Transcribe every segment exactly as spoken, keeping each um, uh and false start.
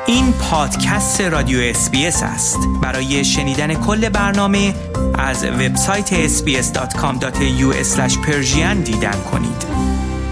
این پادکست رادیو اس بی اس است. برای شنیدن کل برنامه از وبسایت اس بی اس دات کام دات ای یو اسلش پرشین دیدن کنید.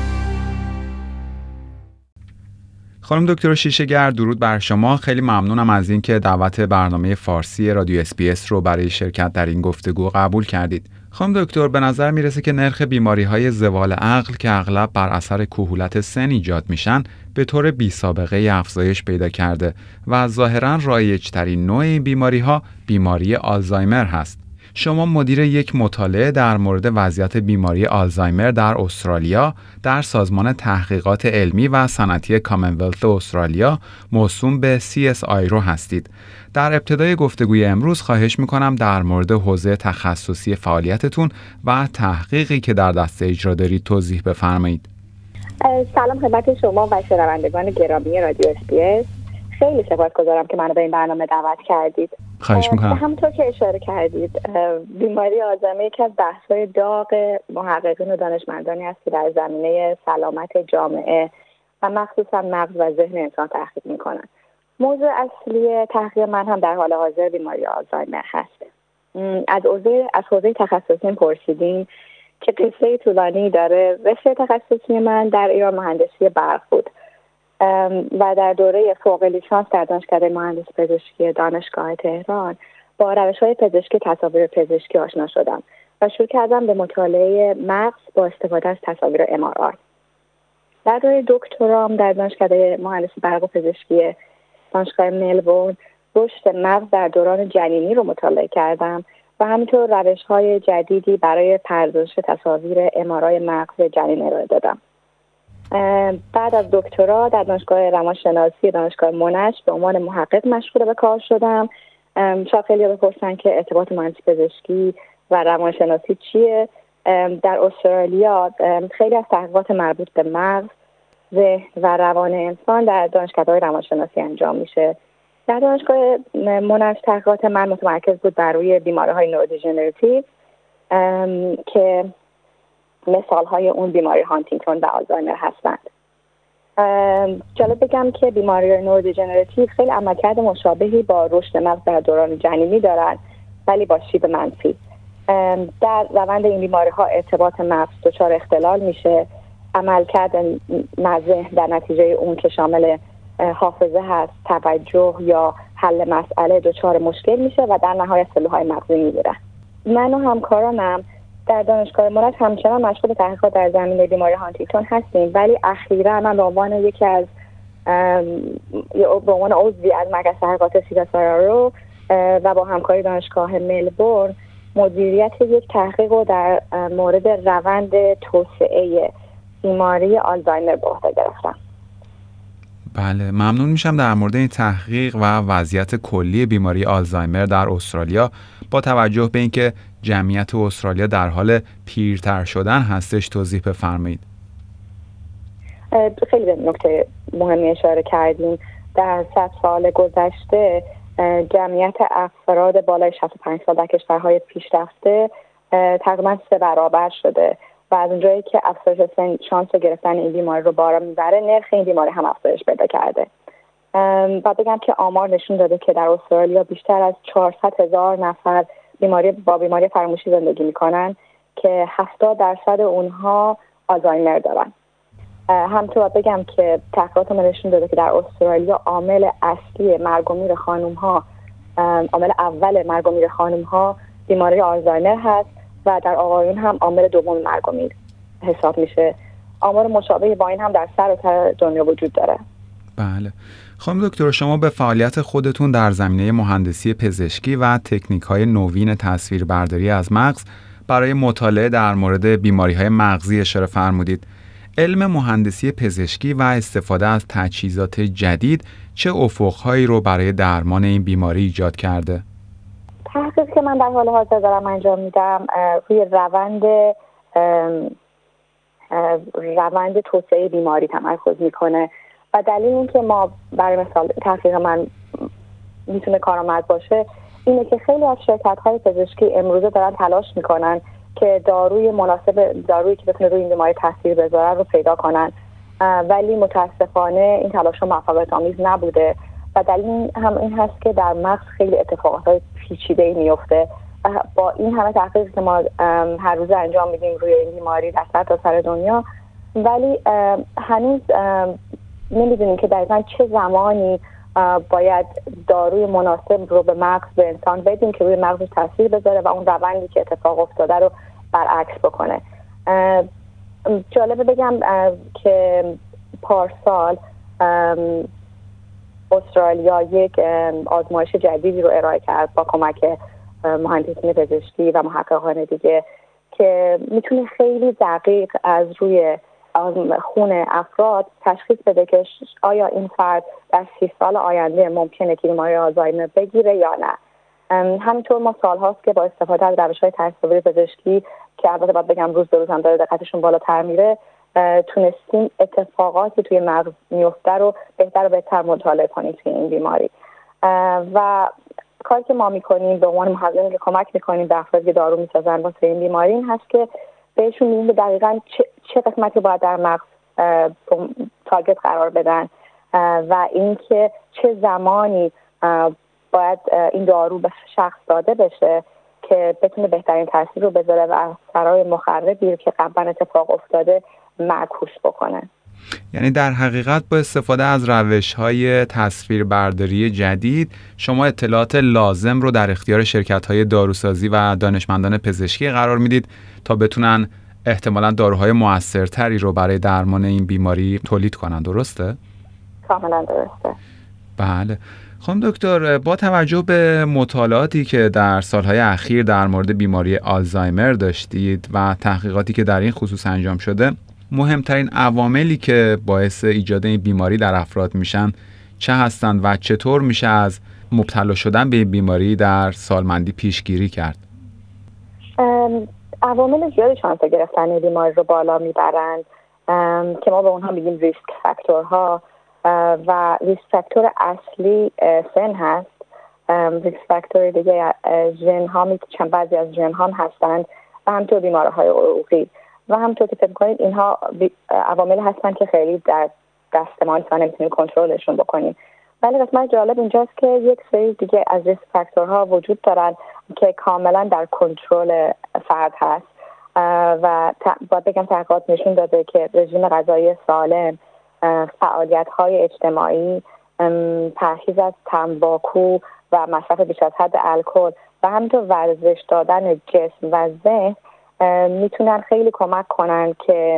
خانم دکتر شیشه‌گر، درود بر شما. خیلی ممنونم از این که دعوت برنامه فارسی رادیو اس بی اس رو برای شرکت در این گفتگو قبول کردید. خانم دکتر، به نظر میرسه که نرخ بیماری‌های زوال عقل که اغلب بر اثر کهولت سن ایجاد میشن به طور بی سابقه افزایش پیدا کرده و ظاهراً رایج‌ترین نوع این بیماری‌ها بیماری آلزایمر هست. شما مدیر یک مطالعه در مورد وضعیت بیماری آلزایمر در استرالیا در سازمان تحقیقات علمی و صنعتی کامنولث استرالیا موسوم به سی اس آی رو هستید. در ابتدای گفتگوی امروز خواهش می‌کنم در مورد حوزه تخصصی فعالیتتون و تحقیقی که در دست اجرا دارید توضیح بفرمایید. سلام خدمت شما و شنوندگان گرامی رادیو اس بی اس. خیلی سپاسگزارم که منو به این برنامه دعوت کردید. خواهش میکنم. همونطور که اشاره کردید، بیماری آلزایمر یکی از بحث‌های داغ محققین و دانشمندانی است که در زمینه سلامت جامعه و مخصوصا مغز و ذهن انسان تحقیق میکنن. موضوع اصلی تحقیق من هم در حال حاضر بیماری آلزایمر هست. از حوزه از حوزه تخصصی پرسیدین که قصه طولانی داره. رشته تخصصی من در ایران مهندسی برق بود و در دوره فوق لیسانس در دانشکده مهندسی پزشکی دانشگاه تهران با روش‌های پزشکی تصاویر پزشکی آشنا شدم و شروع کردم به مطالعه مغز با استفاده از تصاویر ام آر آی. در دوره دکترام در دانشکده مهندسی برق و پزشکی دانشگاه ملبورن رشد مغز در دوران جنینی رو مطالعه کردم و همینطور روش‌های جدیدی برای پردازش تصاویر ام آر آی مغز جنین ارائه دادم. بعد از دکترا در دانشگاه روانشناسی دانشگاه منش به عنوان محقق مشغول به کار شدم. شاید خیلی بپرسن که ارتباط مهندسی پزشکی و روانشناسی چیه. در استرالیا خیلی از تحقیقات مربوط به مغز، ذهن و روان انسان در دانشکده‌های روانشناسی انجام میشه. در دانشگاه منش تحقیقات من متمرکز بود بر روی بیماری‌های نورودژنراتیو که مثال‌های اون بیماری هانتینگتون و آلزایمر هستند. جالب بگم که بیماری نورودژنراتیو خیلی عملکرد مشابهی با رشد مغز در دوران جنینی دارند، ولی با شیب منفی. در روند این بیماری‌ها ارتباط مغز دچار اختلال میشه. عملکرد مغز در نتیجه اون که شامل حافظه هست، توجه یا حل مسئله دچار مشکل میشه و در نهایت سلول‌های مغزی میگیره. من و همکارانم در دانشگاه منش همچنان مشغول تحقیقات در زمینه بیماری هانتینگتون هستیم، ولی اخیراً من به عنوان یکی از به عنوان عضوی از مرکز تحقیقات سی اس آی رو و با همکاری دانشگاه ملبورن مدیریت یک تحقیق رو در مورد روند توسعه بیماری آلزایمر به عهده گرفتم. بله، ممنون میشم در مورد این تحقیق و وضعیت کلی بیماری آلزایمر در استرالیا با توجه به اینکه جمعیت استرالیا در حال پیرتر شدن هستش توضیح بفرمایید. خیلی به نکته مهمی اشاره کردیم. در صد سال گذشته جمعیت افراد بالای شصت و پنج سال در کشورهای پیشرفته تقریبا سه برابر شده و از اونجایی که افزایش سن شانس گرفتن این بیماری رو بالا میبره، نرخ این بیماری هم افزایش پیدا کرده. و بگم که آمار نشون داده که در استرالیا بیشتر از چهارصد هزار نفر بیماری با بیماری فراموشی زندگی میکنن که هفتاد درصد اونها آلزایمر دارن. همینطور بگم که تحقیقات ما نشون داده که در استرالیا عامل اصلی مرگ و میر خانم‌ها، عامل اول مرگ و میر خانم‌ها بیماری آلزایمر هست و در آقایون هم عامل دوم مرگ و میر حساب میشه. آمار مشابهی با این هم در سراسر دنیا وجود داره. بله. خانم دکتر، شما به فعالیت خودتون در زمینه مهندسی پزشکی و تکنیک‌های نوین تصویربرداری از مغز برای مطالعه در مورد بیماری‌های مغزی اشاره فرمودید. علم مهندسی پزشکی و استفاده از تجهیزات جدید چه افق‌هایی رو برای درمان این بیماری ایجاد کرده؟ تحقیقی که من در حال حاضر دارم انجام میدم روی روند روند توسعه بیماری تمرکز میکنه و دلیل این که ما برای مثال تحقیق من میتونه کارآمد باشه اینه که خیلی از شرکت‌های پزشکی امروزه دارن تلاش میکنن که داروی مناسب، دارویی که بتونه روی این بیماری تاثیر بذاره رو پیدا کنن، ولی متاسفانه این تلاش موفقیت آمیز نبوده و دلیل هم این هست که در مغز خیلی اتفاقات پیچیده‌ای میفته. با این همه تحقیقی که ما هر روز انجام میدیم روی این بیماری در سر سر دنیا، ولی هنوز نمیدونیم که دقیقاً چه زمانی باید داروی مناسب رو به مغز به انسان بدیم که روی مغزش تاثیر بذاره و اون روندی که اتفاق افتاده رو برعکس بکنه. جالبه بگم که پارسال استرالیا یک آزمایش جدیدی رو ارائه کرد با کمک مهندسین پزشکی و محققان دیگه که میتونه خیلی دقیق از روی خون افراد تشخیص بده که آیا این فرد در سی سال آینده ممکنه که بیماری آلزایمر بگیره یا نه. همینطور ما سال هاست که با استفاده از روش‌های تصویری پزشکی که البته باید بگم روز به روز هم داره دقتشون بالاتر میره، تونستیم اتفاقاتی توی مغز میفته رو بهتر و بهتر مطالعه کنیم توی این بیماری. و کاری که ما میکنیم به عنوان محققین که کمک میکنیم به افرادی که دارو میسازن واسه این بیماری این هست که بهشون میگیم دقیقاً چه, چه قسمتی باید در مغز تارگت قرار بدن و اینکه چه زمانی باید این دارو به شخص داده بشه که بتونه بهترین تاثیر رو بذاره و اثرهای مخربی که قبلا اتفاق افتاده معکوس بکنه. یعنی در حقیقت با استفاده از روش‌های تصویربرداری جدید شما اطلاعات لازم رو در اختیار شرکت‌های داروسازی و دانشمندان پزشکی قرار میدید تا بتونن احتمالاً داروهای موثرتری رو برای درمان این بیماری تولید کنن، درسته؟ کاملا درسته. بله. خانم دکتر، با توجه به مطالعاتی که در سالهای اخیر در مورد بیماری آلزایمر داشتید و تحقیقاتی که در این خصوص انجام شده، مهمترین عواملی که باعث ایجاد این بیماری در افراد میشن چه هستند و چطور میشه از مبتلا شدن به این بیماری در سالمندی پیشگیری کرد؟ عوامل زیادی شانس گرفتن این بیماری رو بالا میبرند که ما به اونها میگیم ریسک فاکتورها و ریسک فاکتور اصلی سن هست. ریسک فاکتور دیگه ژن ها میتونن، بعضی از ژن ها هستند و همینطور بیماری‌های عروقی و همونطور که فکر کنید اینها عوامل هستن که خیلی در دست ما نیستن، نمیتونیم کنترلشون بکنیم. ولی قسمت جالب اینجاست که یک سری دیگه از ریسک فاکتورها وجود دارن که کاملا در کنترل فرد هست و باید بگم تحقیقات نشون داده که رژیم غذایی سالم، فعالیت‌های اجتماعی، پرهیز از تنباکو و مصرف بیش از حد الکل و همینطور ورزش دادن جسم و ذهن میتونن خیلی کمک کنن که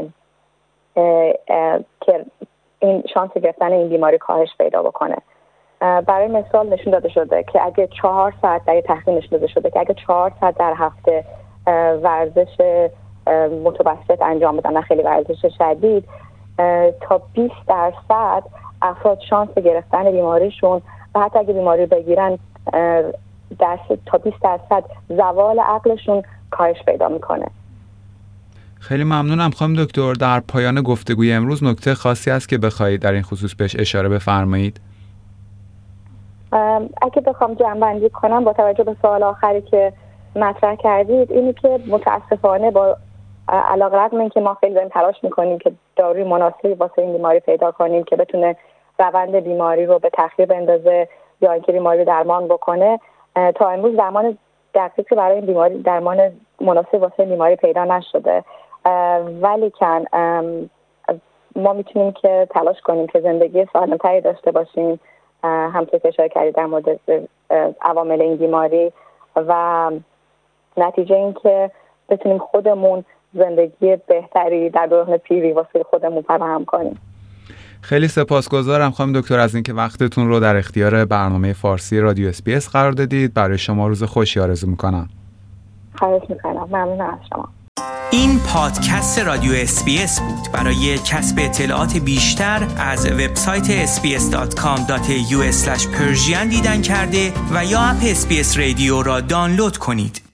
که این شانس گرفتن این بیماری کاهش پیدا بکنه. برای مثال نشون داده شده که اگه چهار ساعت در تحقیق نشون داده شده که اگه چهار ساعت در هفته ورزش متوسط انجام بدن، خیلی ورزش شدید، تا بیست درصد افراد شانس گرفتن بیماریشون و حتی اگه بیماری بگیرن تا بیست درصد زوال عقلشون کاهش پیدا میکنه. خیلی ممنونم خانم دکتر. در پایان گفتگوی امروز نکته خاصی هست که بخواید در این خصوص بهش اشاره بفرمایید؟ اگه بخوام جمع‌بندی کنم با توجه به سوال آخری که مطرح کردید، اینی که متاسفانه با علاوه رغم اینکه ما خیلی داریم تلاش میکنیم که داروی مناسبی واسه این بیماری پیدا کنیم که بتونه روند بیماری رو به تخریب بندازه یا اینکه بیماری رو درمان بکنه، تا امروز درمان دقیقی برای این بیماری، درمان مناسب واسه این بیماری پیدا نشده. ولی کن ما میتونیم که تلاش کنیم که زندگی سالم‌تری داشته باشیم، همونطور که اشاره کردید در مورد عوامل این بیماری، و نتیجه این که بتونیم خودمون زندگی بهتری در دوران پیری واسه خودمون فراهم کنیم. خیلی سپاسگزارم خانم دکتر از اینکه وقتتون رو در اختیار برنامه فارسی رادیو اس بی اس قرار دادید. برای شما روز خوشی آرزو میکنم. خواهش میکنم. ممنون از شما. این پادکست رادیو اس بی اس بود. برای کسب اطلاعات بیشتر از وبسایت اس بی اس دات کام دات ای یو اسلش پرژین دیدن کرده و یا اپ اس بی اس رادیو را دانلود کنید.